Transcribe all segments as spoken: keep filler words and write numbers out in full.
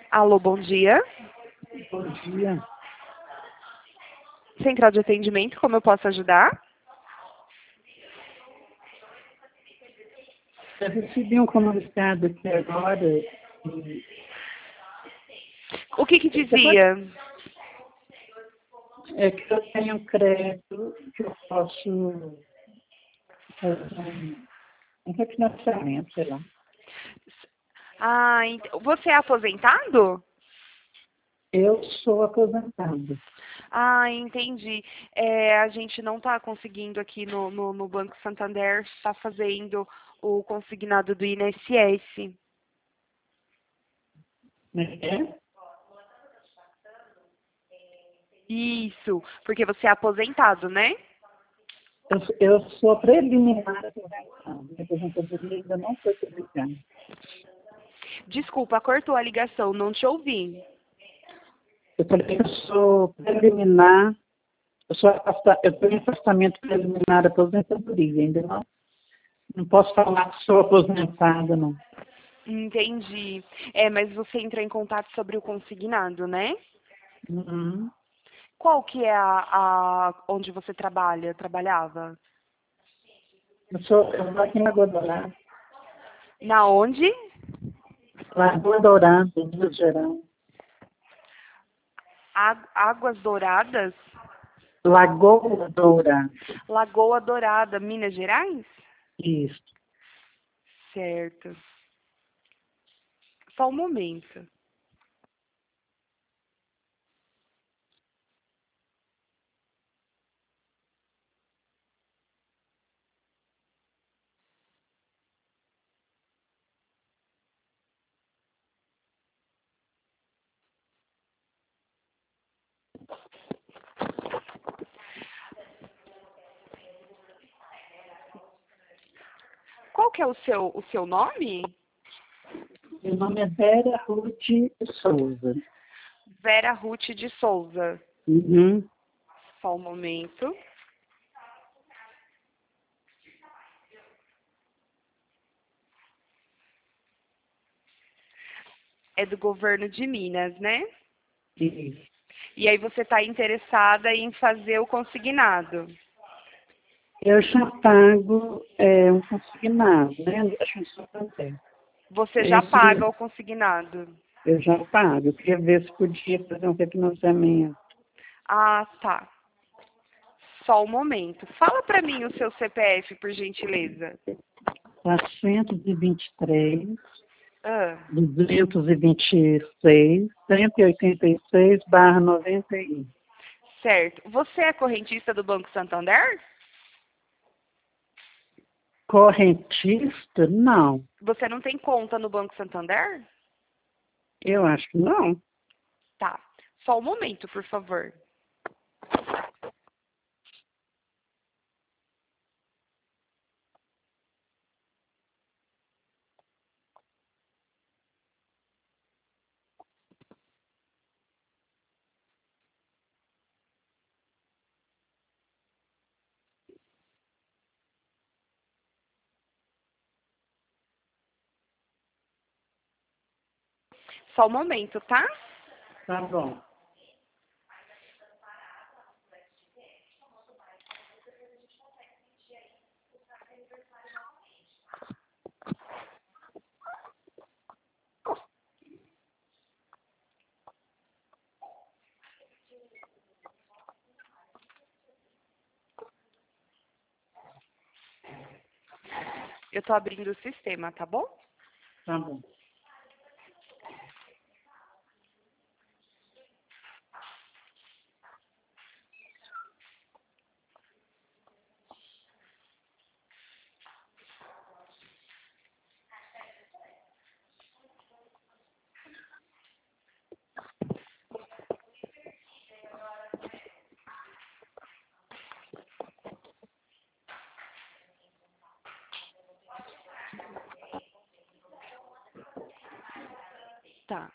Alô, bom dia. Bom dia. Central de atendimento, como eu posso ajudar? Eu recebi um comunicado aqui agora. E O que que você pode, dizia? é que eu tenho um crédito que eu posso fazer um, um refinanciamento, sei lá. Ah, ent- você é aposentado? Eu sou aposentado. Ah, entendi. É, a gente não está conseguindo aqui no, no, no Banco Santander, está fazendo o consignado do I N S S. Né? É? Isso, porque você é aposentado, né? Eu, eu sou preliminar aposentado. Minha aposentadoria ainda não foi publicada. Desculpa, cortou a ligação, não te ouvi. Eu falei que eu sou preliminar, eu sou afasta, eu tenho afastamento preliminar da aposentadoria, ainda não, não posso falar que sou aposentada, não. Entendi. É, mas você entrou em contato sobre o consignado, né? Uhum. Qual que é a, a onde você trabalha, trabalhava? Eu sou, eu moro aqui em Lagoa Dourada. Na onde? Lagoa Dourada, em Minas Gerais. Á- Águas Douradas? Lagoa Dourada. Lagoa Dourada, Minas Gerais? Isso. Certo. Só um momento. Qual que é o seu, o seu nome? Meu nome é Vera Ruth Souza. Vera Ruth de Souza. Uhum. Só um momento. É do governo de Minas, né? Isso. E aí você está interessada em fazer o consignado. Eu já pago é, um consignado, né? Acho que isso acontece. Você já Esse paga o consignado. eu já pago. Eu queria ver se podia fazer um refinanciamento. Ah, tá. Só um momento. Fala para mim o seu C P F, por gentileza. quatrocentos e vinte e três, Ah, duzentos e vinte e seis, cento e oitenta e seis barra noventa e um. certo. Você é correntista do Banco Santander? Correntista? Não. Você não tem conta no Banco Santander? Eu acho que não. Tá. Só um momento, por favor. Só um momento, tá? Tá bom. Eu tô abrindo o sistema, tá bom? Tá bom. Tá.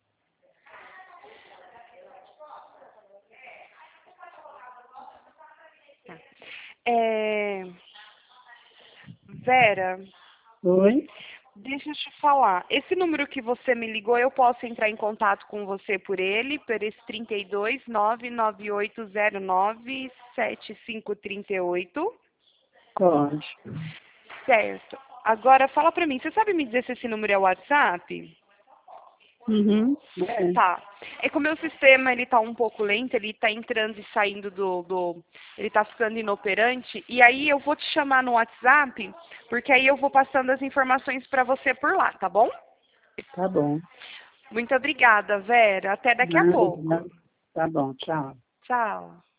Tá. É... Vera, Oi? Deixa eu te falar. Esse número que você me ligou, eu posso entrar em contato com você por ele, por esse trinta e dois, nove nove oito zero nove, sete cinco três oito. Pode. Certo. Agora, fala pra mim, você sabe me dizer se esse número é o WhatsApp? Uhum. É. Tá. É que o meu sistema, ele tá um pouco lento, ele tá entrando e saindo do, do... Ele tá ficando inoperante. E aí eu vou te chamar no WhatsApp, porque aí eu vou passando as informações pra você por lá, tá bom? Tá bom. Muito obrigada, Vera. Até daqui a Nada, pouco. nada. Tá bom, tchau. Tchau.